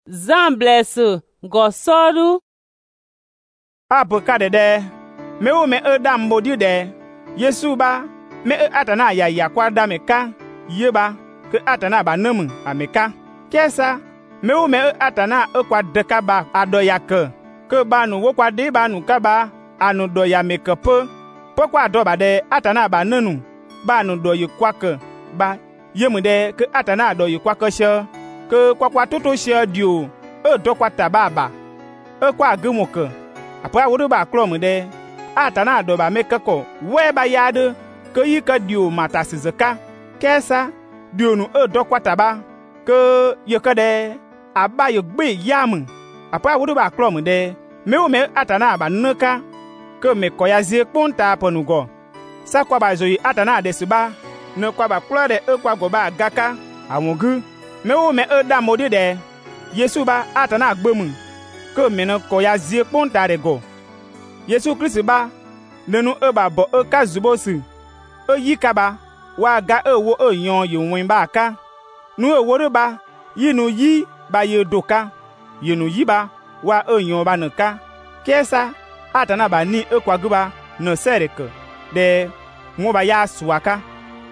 Zamblesse gosoru apu kadede me o me dam modi de Yesu ba me atana ya kwa dameka yeba ke atana ba nemu ameka kesa me o me atana kwa deka ba adoya ke ba nu wo kwa de ba nu ka ba anu do ya meke pe kwa do ba de atana ba nenu ba nu do yi kwa ke ba yemu de ke atana do yi kwa ke she ke kwa toto she dio do kwa tababa kwa gumu ke apa wo ba klom de atana do ba meke ko we ba yade ke yi ka dio mata sizeka kesa dio nu do kwa taba ke ye ka de aba yo gbe yam apa wo ba klom de me o me atana ba nka ke me ko ya zie kponta ponugo sa kwa ba zoyi atana de suba ne kwa ba klo de kwa go ba gaka awongu me o me da modi de Yesu ba atana gbomu ke me ne ko ya zie kponta de go Yesu Kristi ba nenu ba bo ka zubosi yi ka ba wa ga wo yon yewin ba ka nu wo ba yinu yi ba yedoka yinu yi ba wa yon ba nka kesa atana ba ni kwaguba no sereke de mo ba ya suaka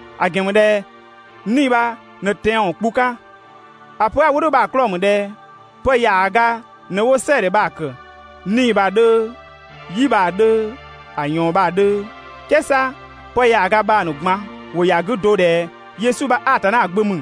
agemde ni ba no ten kpuka apo awuru ba klom de po ya aga no wo sere ba ke ni ba de yi ba de ayon ba de kesa po ya aga ba no gma wo ya gudo de Yesu ba atana agbomu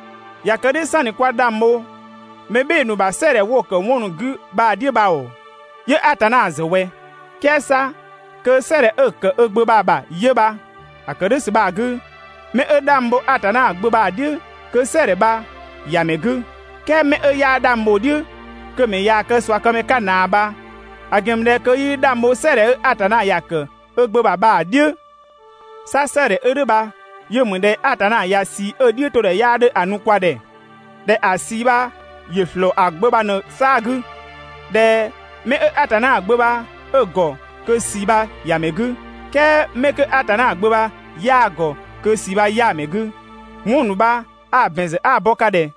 ya kede sani kwa dammo mebe no ba sere wo ke wonu gu ba die ba o ye atana azewe kesa ke sere ke egbe baba yeba akedesi ba gu me dambo atana agbe ba die ke sere ba ya megu ke me ya dambo die ke me ya ke swa ke me kana ba agemde ke yi dambo sere atana ya ke egbe baba die sa sere ba yemunde atana ya si die to de ya de anukwa de asiba ye flo agbe ba no sagu de me atana agbe ba ego ke siba ya megu ke meke atana agbeba ya go ke siba ya megu ngunu ba abenze aboka de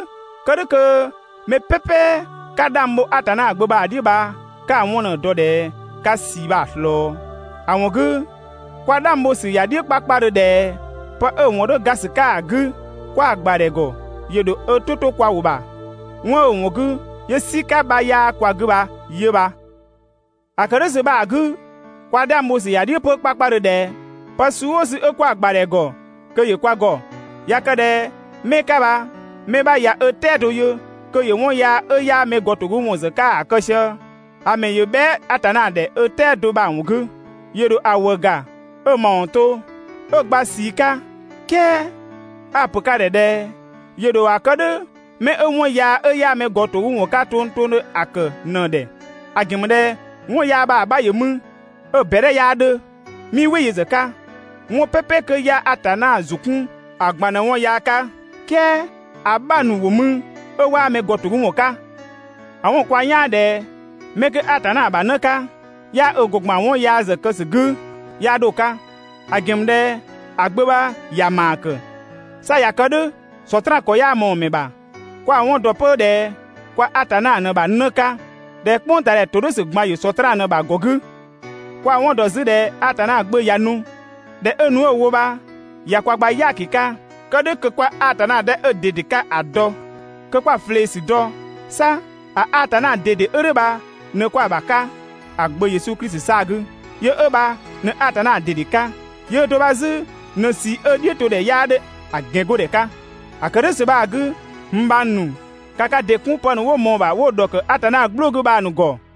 ke me pepe kadambo atana agbeba adiba ka wona do de ka siba flo awongu kwadambo si ya di papare de pa won gas ka gu kwa agbare go yedo ototo kwa uba won wongu yesika ba ya kwa guba yeba akarese ba agu kwada mosi ya di po papare de pasu si ekwa agbare go ke ye kwa go yakade meka ba me ba ya etedo yo ke ye won ya me go to gu won zaka akosha ame ye be atana de etedo ba wugu yedo awoga monto ogba sika ke apuka de yedo akade me won ya me go to won ka tonton ak no de agimde won ya ba yemu bere ya de mi we yezeka won pepe ke ya atana zukun agbana won ya ka ke abanu womu wa me gotugun won ka awon kwa ya de meke atana abanaka ya ogogma won ya zekesigu ya doka agemde agbeba ya mak sa ya kade sotra ko ya mo me ba kwa won dopo de kwa atana na ba naka de kpontare todo se gma yo sotra na ba gogu kwa won dozi de atana agbe yanu de enu owo ba ya kwa gba ya kika kade ke kwa atana de ededika ado ke kwa flesi do sa atana dede ereba ne kwa baka agbe Yesu Kristi sagu ye eba ne atana dedika ye do bazi ne si edie to de yade agego de ka akere se ba agu mbanu kaka de kun pon wo mo ba wo do ke atana gblogu ba nu go